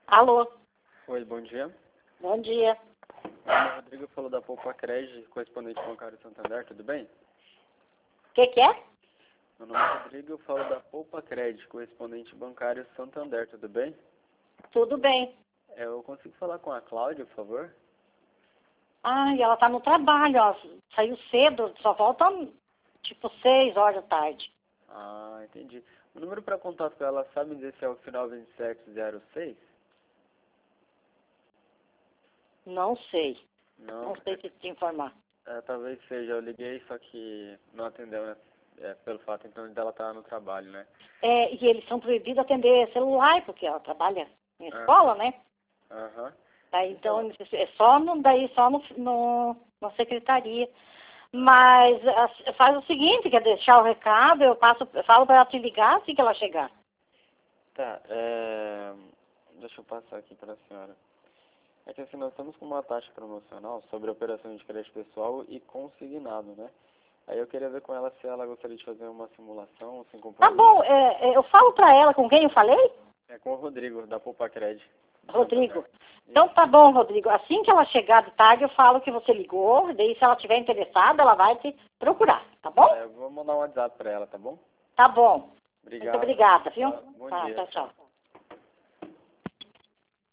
Alô, Oi, bom dia. bom dia. Meu nome é Rodrigo, eu falo da Poupa Cred, correspondente bancário Santander, tudo bem? O que é? Meu nome é Rodrigo, eu falo da Poupa Cred, correspondente bancário Santander, tudo bem? Tudo bem. Eu consigo falar com a Cláudia, por favor? Ai, ela tá no trabalho, ó. Saiu cedo, só volta tipo 6 horas da tarde. Ah, entendi. O número para contato com ela, sabe dizer se é o final 2706? Não sei. Não, Não sei se te informar. talvez seja, eu liguei, só que não atendeu, né? Pelo fato, então, dela estar no trabalho, né? É, e eles são proibidos de atender celular, porque ela trabalha em Ah, escola, né? aham. Daí, Então, então, é só, na secretaria. Mas faz o seguinte, quer deixar o recado, eu falo para ela te ligar assim que ela chegar. tá, deixa eu passar aqui para a senhora. É que assim, nós estamos com uma taxa promocional sobre operações de crédito pessoal e consignado, né? Aí eu queria ver com ela se ela gostaria de fazer uma simulação sem Tá compromisso. bom, eu falo para ela com quem eu falei? É com o Rodrigo, da Poupa Cred, de Rodrigo. Santander. Então Isso. tá bom, Rodrigo. Assim que ela chegar de tarde, eu falo que você ligou. Daí, se ela estiver interessada, ela vai te procurar, tá bom? Eu vou mandar um WhatsApp para ela, tá bom? Tá bom. Muito Obrigado. obrigada, viu? Tá, bom Tá, dia. tchau, tchau.